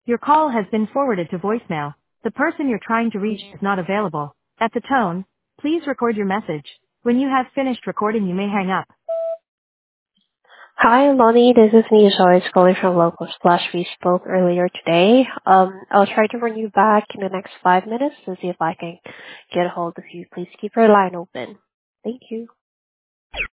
Your call has been forwarded to voicemail. The person you're trying to reach is not available. At the tone, please record your message. When you have finished recording, you may hang up. Hi, Lonnie. This is Nia Joyce calling from Local Splash. We spoke earlier today. I'll try to run you back in the next 5 minutes to see if I can get a hold of you. Please keep your line open. Thank you.